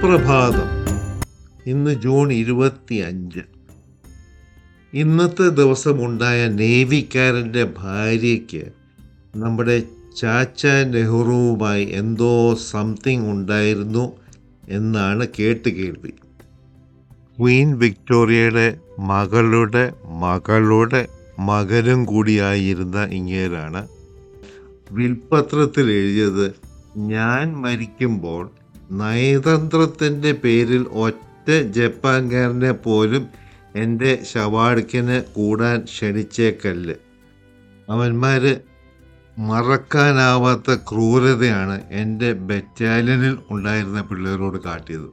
സുപ്രഭാതം. ഇന്ന് ജൂൺ 25. ഇന്നത്തെ ദിവസമുണ്ടായ നേവിക്കാരൻ്റെ ഭാര്യയ്ക്ക് നമ്മുടെ ചാച്ച നെഹ്റുവുമായി എന്തോ സംതിങ് ഉണ്ടായിരുന്നു എന്നാണ് കേൾവി. ക്വീൻ വിക്ടോറിയയുടെ മകളുടെ മകളുടെ മകനും കൂടിയായിരുന്ന ഇങ്ങേരാണ് വിൽപത്രത്തിൽ എഴുതിയത്, ഞാൻ മരിക്കുമ്പോൾ നയതന്ത്രത്തിൻ്റെ പേരിൽ ഒറ്റ ജപ്പാൻകാരനെ പോലും എൻ്റെ ശവാടക്കിന് കൂടാൻ ക്ഷണിച്ചേക്കല്ല്. അവന്മാർ മറക്കാനാവാത്ത ക്രൂരതയാണ് എൻ്റെ ബറ്റാലിയനിൽ ഉണ്ടായിരുന്ന പിള്ളേരോട് കാട്ടിയത്.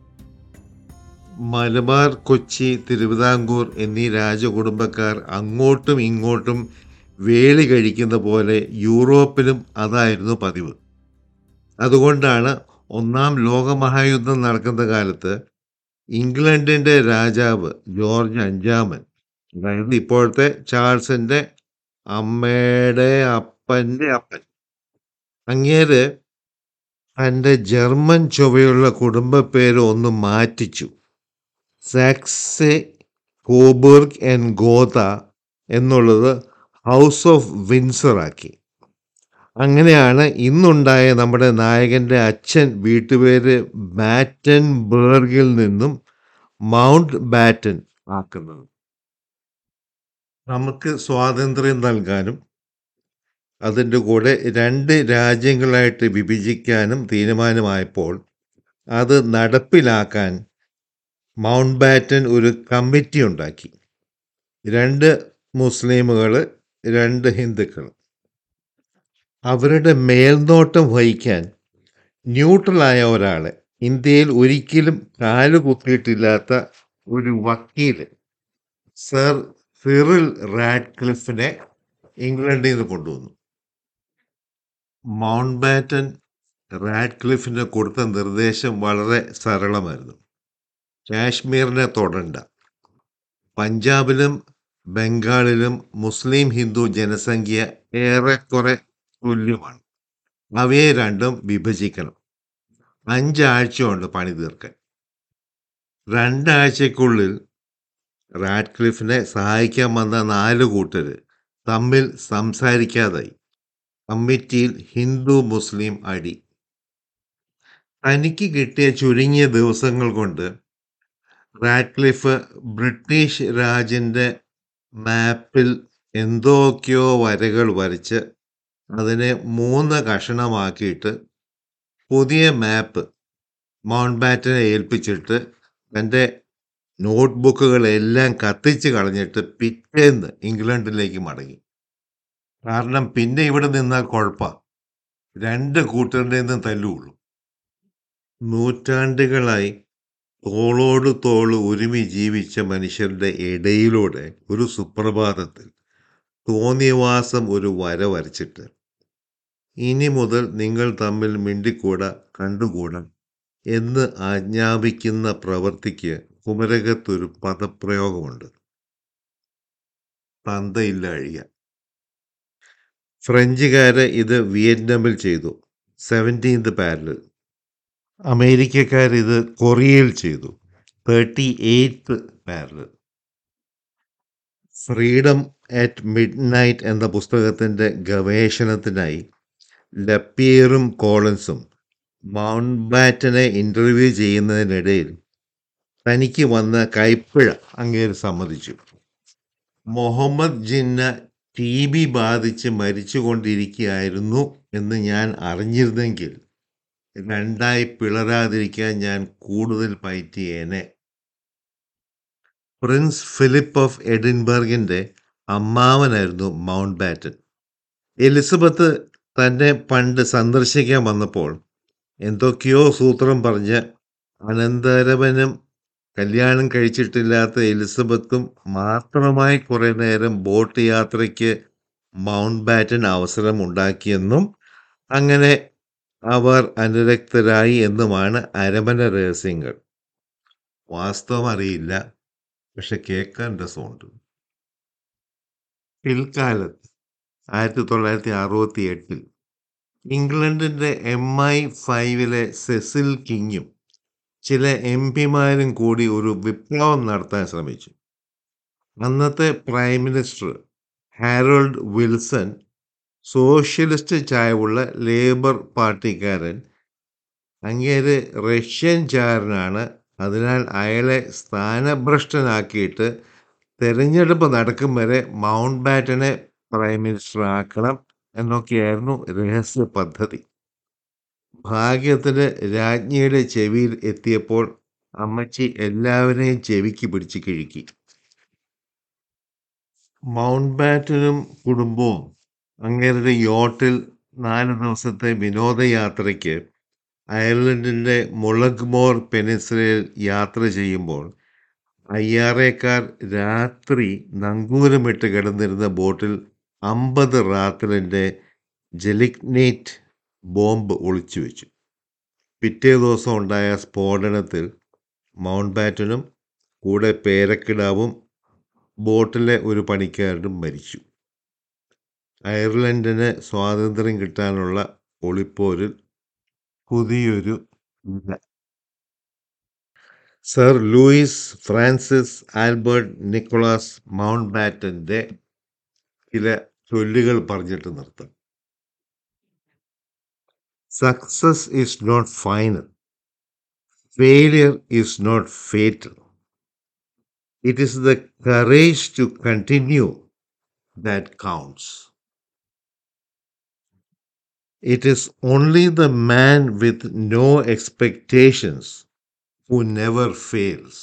മലബാർ, കൊച്ചി, തിരുവിതാംകൂർ എന്നീ രാജകുടുംബക്കാർ അങ്ങോട്ടും ഇങ്ങോട്ടും വേളി കഴിക്കുന്ന പോലെ യൂറോപ്പിലും അതായിരുന്നു പതിവ്. അതുകൊണ്ടാണ് ഒന്നാം ലോകമഹായുദ്ധം നടക്കുന്ന കാലത്ത് ഇംഗ്ലണ്ടിൻ്റെ രാജാവ് ജോർജ് അഞ്ചാമൻ, അതായത് ഇപ്പോഴത്തെ ചാൾസിൻ്റെ അമ്മയുടെ അപ്പൻ്റെ അപ്പൻ, അങ്ങേര് തൻ്റെ ജർമ്മൻ ചുവയുള്ള കുടുംബ പേര് ഒന്ന് മാറ്റിച്ചു. സാക്സെ കോബർഗ് ആൻഡ് ഗോത എന്നുള്ളത് ഹൗസ് ഓഫ് വിൻസർ ആക്കി. അങ്ങനെയാണ് ഇന്നുണ്ടായ നമ്മുടെ നായകൻ്റെ അച്ഛൻ വീട്ടുപേര് ബാറ്റൻബർഗിൽ നിന്നും മൗണ്ട് ബാറ്റൻ ആക്കുന്നത്. നമുക്ക് സ്വാതന്ത്ര്യം നൽകാനും അതിൻ്റെ കൂടെ 2 രാജ്യങ്ങളായിട്ട് വിഭജിക്കാനും തീരുമാനമായപ്പോൾ അത് നടപ്പിലാക്കാൻ മൗണ്ട് ബാറ്റൻ ഒരു കമ്മിറ്റി ഉണ്ടാക്കി. 2 മുസ്ലിമുകൾ, 2 ഹിന്ദുക്കൾ. അവരുടെ മേൽനോട്ടം വഹിക്കാൻ ന്യൂട്രലായ ഒരാളെ, ഇന്ത്യയിൽ ഒരിക്കലും കാലുകുത്തിയിട്ടില്ലാത്ത ഒരു വക്കീല്, സർ സിറിൽ റാഡ്ക്ലിഫിനെ ഇംഗ്ലണ്ടിൽ നിന്ന് കൊണ്ടുവന്നു. മൗണ്ട് ബാറ്റൻ റാഡ്ക്ലിഫിന് കൊടുത്ത നിർദ്ദേശം വളരെ സരളമായിരുന്നു. കാശ്മീരിനെ തൊടണ്ട. പഞ്ചാബിലും ബംഗാളിലും മുസ്ലിം ഹിന്ദു ജനസംഖ്യ ഏറെക്കുറെ തുല്യമാണ്. അവയെ രണ്ടും വിഭജിക്കണം. 5 ആഴ്ചയുണ്ട് പണി തീർക്കാൻ. 2 ആഴ്ചക്കുള്ളിൽ റാഡ്ക്ലിഫിനെ സഹായിക്കാൻ വന്ന 4 കൂട്ടർ തമ്മിൽ സംസാരിക്കാതായി. കമ്മിറ്റിയിൽ ഹിന്ദു മുസ്ലിം അടി. തനിക്ക് കിട്ടിയ ചുരുങ്ങിയ ദിവസങ്ങൾ കൊണ്ട് റാഡ്ക്ലിഫ് ബ്രിട്ടീഷ് രാജിൻ്റെ മാപ്പിൽ എന്തൊക്കെയോ വരകൾ വരച്ച് അതിനെ 3 കഷണമാക്കിയിട്ട് പുതിയ മാപ്പ് മൗണ്ട് ബാറ്റനെ ഏൽപ്പിച്ചിട്ട് തൻ്റെ നോട്ട്ബുക്കുകളെല്ലാം കത്തിച്ച് കളഞ്ഞിട്ട് പിറ്റേന്ന് ഇംഗ്ലണ്ടിലേക്ക് മടങ്ങി. കാരണം പിന്നെ ഇവിടെ നിന്നാൽ കുഴപ്പമാണ്, 2 കൂട്ടരുടെ നിന്നും തല്ലുള്ളൂ. നൂറ്റാണ്ടുകളായി തോളോട് തോള് ഒരുമി ജീവിച്ച മനുഷ്യരുടെ ഇടയിലൂടെ ഒരു സുപ്രഭാതത്തിൽ തോന്നിയവാസം ഒരു വര വരച്ചിട്ട്, ഇനി മുതൽ നിങ്ങൾ തമ്മിൽ മിണ്ടിക്കൂടാ, കണ്ടുകൂടാ എന്ന് ആജ്ഞാപിക്കുന്ന പ്രവൃത്തിക്ക് കുമരകത്തൊരു പദപ്രയോഗമുണ്ട്: തന്തയില്ല അഴിയ. ഫ്രഞ്ചുകാര് ഇത് വിയറ്റ്നാമിൽ ചെയ്തു, 17th പാരലൽ. അമേരിക്കക്കാർ ഇത് കൊറിയയിൽ ചെയ്തു, 38th parallel. Freedom at midnight എന്ന പുസ്തകത്തിൻ്റെ ഗവേഷണത്തിനായി ലപ്പിയറും കോളൻസും മൗണ്ട് ബാറ്റനെ ഇൻ്റർവ്യൂ ചെയ്യുന്നതിനിടയിൽ തനിക്ക് വന്ന കൈപ്പിഴ അങ്ങേര് സമ്മതിച്ചു. മുഹമ്മദ് ജിന്ന TB ബാധിച്ച് മരിച്ചുകൊണ്ടിരിക്കുകയായിരുന്നു എന്ന് ഞാൻ അറിഞ്ഞിരുന്നെങ്കിൽ 2ആയി പിളരാതിരിക്കാൻ ഞാൻ കൂടുതൽ പയറ്റിയേനെ. പ്രിൻസ് ഫിലിപ്പ് ഓഫ് എഡിൻബർഗിൻ്റെ അമ്മാവനായിരുന്നു മൗണ്ട് ബാറ്റൻ. എലിസബത്ത് തന്നെ പണ്ട് സന്ദർശിക്കാൻ വന്നപ്പോൾ എന്തൊക്കെയോ സൂത്രം പറഞ്ഞ് അനന്തരവനും കല്യാണം കഴിച്ചിട്ടില്ലാത്ത എലിസബത്തും മാത്രമായി കുറേ നേരം ബോട്ട് യാത്രയ്ക്ക് മൗണ്ട് ബാറ്റൻ അവസരം ഉണ്ടാക്കിയെന്നും അങ്ങനെ അവർ അനുരക്തരായി എന്നുമാണ് അരമന രഹസ്യങ്ങൾ. വാസ്തവം അറിയില്ല, പക്ഷെ കേൾക്കാൻ രസമുണ്ട്. പിൽക്കാലത്ത് 1968 ഇംഗ്ലണ്ടിൻ്റെ MI5 സെസിൽ കിങ്ങും ചില എംപിമാരും കൂടി ഒരു വിപ്ലവം നടത്താൻ ശ്രമിച്ചു. അന്നത്തെ prime minister Harold Wilson socialist ചായവുള്ള ലേബർ പാർട്ടിക്കാരൻ. അങ്ങേര് റഷ്യൻ ചാരനാണ്. അതിനാൽ അയാളെ സ്ഥാനഭ്രഷ്ടനാക്കിയിട്ട് തെരഞ്ഞെടുപ്പ് നടക്കും വരെ മൗണ്ട് ബാറ്റനെ പ്രൈം മിനിസ്റ്റർ ആക്കണം എന്നൊക്കെയായിരുന്നു രഹസ്യ പദ്ധതി. ഭാഗ്യത്തിന് രാജ്ഞിയുടെ ചെവിയിൽ എത്തിയപ്പോൾ അമ്മച്ചി എല്ലാവരെയും ചെവിക്ക് പിടിച്ച് കിഴുക്കി. മൗണ്ട് ബാറ്റനും കുടുംബവും അങ്ങേരുടെ യോട്ടിൽ 4 ദിവസത്തെ വിനോദയാത്രയ്ക്ക് അയർലൻഡിൻ്റെ മുളഗ്മോർ പെനിൻസുലയിൽ യാത്ര ചെയ്യുമ്പോൾ അയ്യാറേക്കാർ രാത്രി നങ്കൂരമിട്ട് കിടന്നിരുന്ന ബോട്ടിൽ 50 റാത്തലിൻ്റെ ജെലിഗ്നേറ്റ് ബോംബ് ഒളിച്ചു വെച്ചു. പിറ്റേ ദിവസം ഉണ്ടായ സ്ഫോടനത്തിൽ മൗണ്ട് ബാറ്റനും കൂടെ പേരക്കിടാവും ബോട്ടിലെ ഒരു പണിക്കാരനും മരിച്ചു. അയർലൻഡിന് സ്വാതന്ത്ര്യം കിട്ടാനുള്ള ഒളിപ്പോരിൽ പുതിയൊരു ഇല. Sir Louis Francis Albert Nicholas മൗണ്ട് ബാറ്റൻ്റെ ചില ചൊല്ലുകൾ പറഞ്ഞിട്ട് നിർത്താം. Success is not final. Failure is not fatal. It is the courage to continue that counts. It is only the man with no expectations who never fails.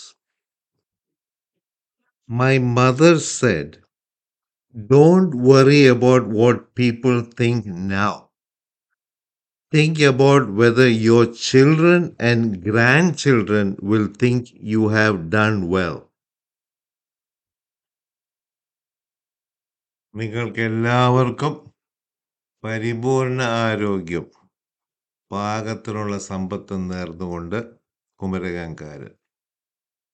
My mother said, "Don't worry about what people think now. Think about whether your children and grandchildren will think you have done well." നിങ്ങൾക്കെല്ലാവർക്കും പരിപൂർണ ആരോഗ്യം, പാകത്തിനുള്ള സമ്പത്ത് നേർന്നുകൊണ്ട് കുമരകംകാരൻ.